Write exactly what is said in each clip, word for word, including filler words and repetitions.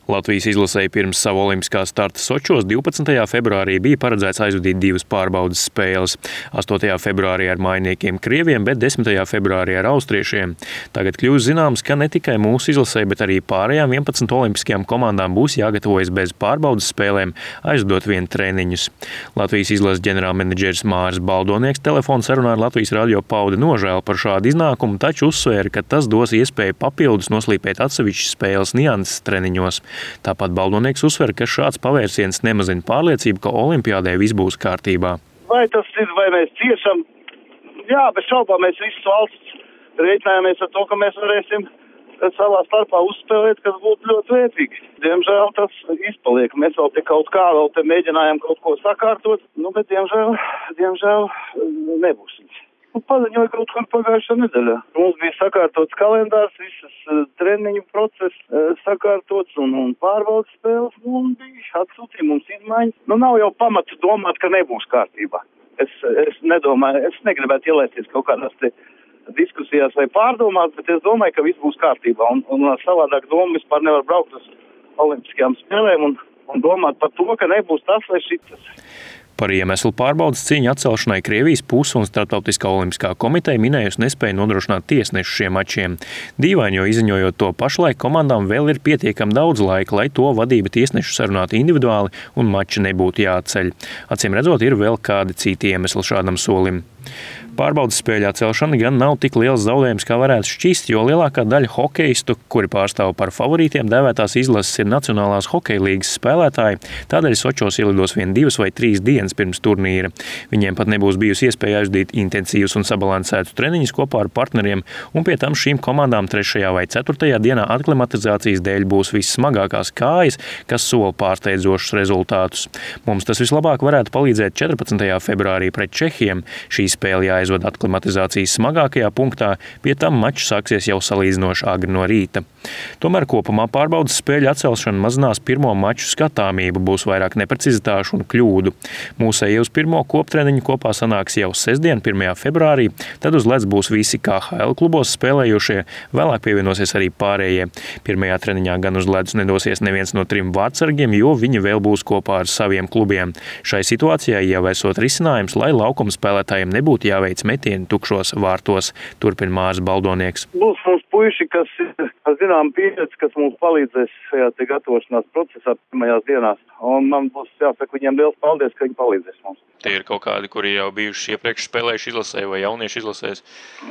Latvijas izlasēji pirms sava olimpiskā starta Sočos divpadsmitajā februārī bija paredzēts aizvadīt divas pārbaudes spēles. astotajā februārī ar mainiekiem Krieviem, bet desmitajā februārī ar austriešiem. Tagad kļūst zināms, ka ne tikai mūsu izlasēji, bet arī pārējām vienpadsmit olimpiskajām komandām būs jāgatavojas bez pārbaudes spēlēm, aizvadot vien treniņus. Latvijas izlases ģenerālmenedžeris Māris Baldonieks telefona sarunā ar Latvijas radio pauda nožēlu par šādu iznākumu, taču uzsvēra, ka tas dos iespēju papildus noslīpēt atsevišķas spēles nianses treniņos. Tāpat Baldonieks uzsver, ka šāds pavērsiens nemazina pārliecību, ka olimpiādē viss būs kārtībā. Vai tas ir, vai mēs ciešam? Jā, bez šaubām mēs visas valsts reiķinājāmies ar to, ka mēs varēsim savā starpā uzspēlēt, kas būtu ļoti vērtīgi. Diemžēl tas izpaliek. Mēs vēl te kaut kā, vēl te mēģinājām kaut ko sakārtot, nu, bet diemžēl, diemžēl nebūs. Nu, paziņoja kaut kur pagājušā nedēļā. Mums bija sakārtots kalendārs, visas uh, treniņu process uh, sakārtots un, un pārbaudas spēles, nu, un bija atsūtīja mums izmaiņas. Nu, nav jau pamatu domāt, ka nebūs kārtībā. Es, es nedomāju, es negribētu ielaisties kaut kādās te diskusijās vai pārdomāt, bet es domāju, ka viss būs kārtībā. Un, un savādāk doma vispār nevar braukt uz olimpiskajām spēlēm un, un domāt par to, ka nebūs tas vai šitas. Par iemeslu pārbaudas cīņu atcelšanai Krievijas puse un Starptautiskā olimpiskā komiteja minējusi nespēju nodrošināt tiesnešu šiem mačiem. Dīvaini, jo izziņojot to pašlaik, komandām vēl ir pietiekami daudz laika, lai to vadība tiesnešu sarunātu individuāli un mači nebūtu jāceļ. Acīm redzot, ir vēl kādi citi iemesli šādam solim. Pārbaudas spēļu atcelšana gan nav tik liels zaudējums, kā varētu šķist, jo lielākā daļa hokeistu, kuri pārstāv par favorītiem dēvētās izlases, ir Nacionālās hokeja līgas spēlētāji, tādēļ Sočos ielidos vien divas vai trīs dienas pirms turnīra. Viņiem pat nebūs bijusi iespēja aizdīt intensīvus un sabalansētus treniņus kopā ar partneriem, un pie tam šīm komandām trešajā vai ceturtajā dienā aklimatizācijas dēļ būs vissmagākās kājas, kas sola pārsteidzošus rezultātus. Mums tas vislabāk varētu palīdzēt četrpadsmitajā februārī pret Čehiem. Šī spēle jāizvada aklimatizācijas smagākajā punktā, pie tam mačs sāksies jau salīdzinoši agri no rīta. Tomēr kopumā pārbaudas spēļu atcelšana mazinās pirmo maču skatāmību, būs vairāk neprecizitāšu un kļūdu. Mūsējie uz pirmo koptreniņu kopā sanāks jau sestdien, pirmajā februārī, tad uz ledus būs visi K H L klubos spēlējušie, vēlāk pievienosies arī pārējie. Pirmajā treniņā gan uz ledus nedosies neviens no trim vārtsargiem, jo viņi vēl būs kopā ar saviem klubiem. Šai situācijai jau esot risinājums, lai laukuma spēlētājiem nebūtu jāveic metieni tukšos vārtos, turpina Māris Baldonieks. Būs mums puiši, kas ar zinām pieredzi, kas mums palīdzēs šajā te gatavošanās procesā pirmajās dienās. Un man būs jāsaka viņiem liels paldies, ka viņi palīdzēs mums. Tie ir kaut kādi, kuri jau bijuši iepriekš spēlējuši izlasē vai jaunieši izlasēs?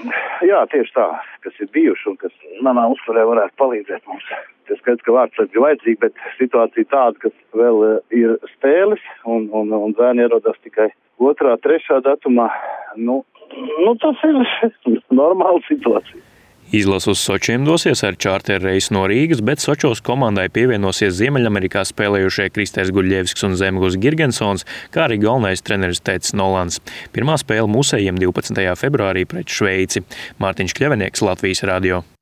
Jā, tieši tā, kas ir bijuši un kas manā uztverē varētu palīdzēt mums. Tas skaidrs, ka vārdsargi ir vajadzīgi, bet situācija tāda, kas vēl ir spēles un, un, un bērni ierodās tikai otrā, trešā datumā. Nu, nu tas ir normāla situācija. Izlase uz Sočiem dosies ar čārteru reisu no Rīgas, bet Sočos komandai pievienosies Ziemeļamerikā spēlējušie Kristers Guļļevskis un Zemgus Girgensons, kā arī galvenais treneris Teds Nolans. Pirmā spēle mūsējiem divpadsmitajā februārī pret Šveici. Mārtiņš Kļavinieks, Latvijas radio.